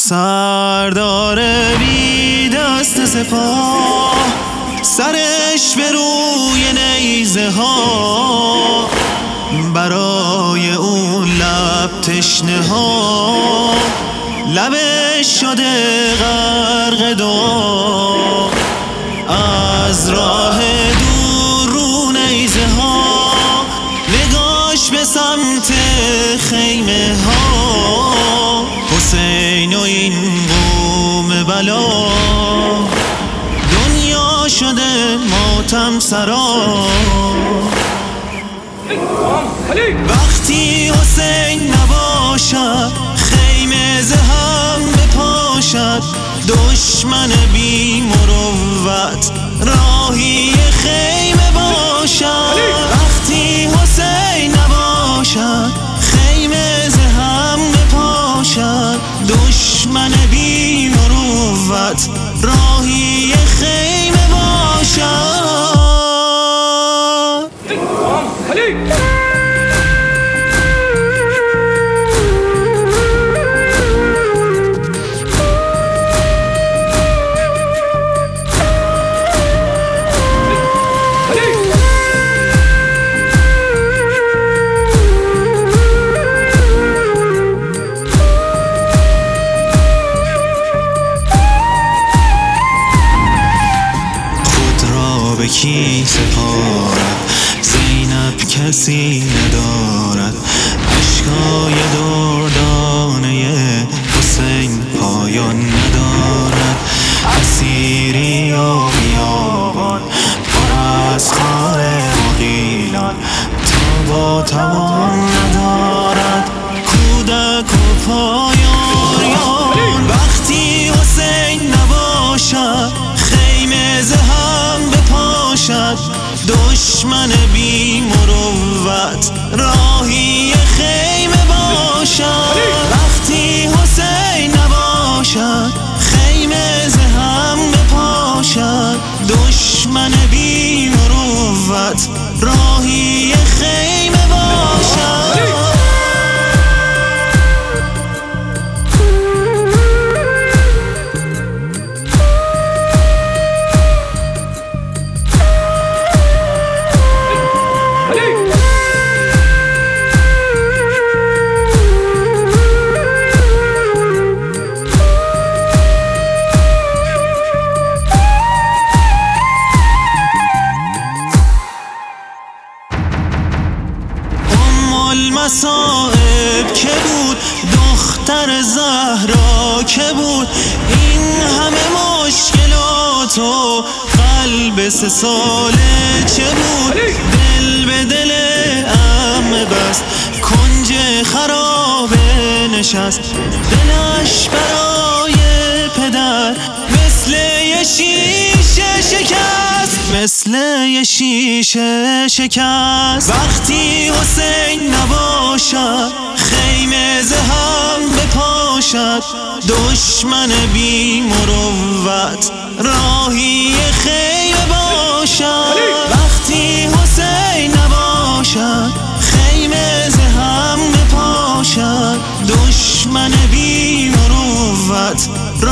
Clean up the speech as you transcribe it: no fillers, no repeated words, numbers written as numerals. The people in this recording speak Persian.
سردار بی دست سپاه، سرش به روی نیزه ها، برای اون لب تشنه ها، لبش شده غرق دعا. از راه دور رو نیزه ها، نگاش به سمت خیمه ها، حسین و این قوم بلا، دنیا شده ماتم سرا. وقتی حسین نباشد، خیمه ز هم بپاشد، دشمن بی مروت راهی خیمه باشد. وقتی حسین نباشد، خیمه ز هم بپاشد، دشمن بی مروت راهی خیمه باشد. به کی سپارد؟ زینب کسی ندارد، اشکای دردانه حسین پایان ندارد. اسیری و بیابان پر از خار مغیلان، تاب و توان ندارد، کودک و پایان. وقتی حسین نباشد، خیمه ز هم بپاشد، دشمن بی مروت راهی خیمه باشد. وقتی حسین نباشد، خیمه ز هم بپاشد، دشمن بی مروت راهی خیمه باشد. المصائب که بود، دختر زهرا که بود، این همه مشکلات و قلب 3 ساله چه بود؟ دل به دل عمه بست، کنج خرابه نشست، دلش برای پدر مثل یه شیشه شکست، مثل یه شیشه شکست. وقتی حسین نباشد، خیمه ز هم بپاشد، دشمن بی مروت راهی خیمه باشد. وقتی حسین نباشد، خیمه ز هم بپاشد، دشمن بی مروت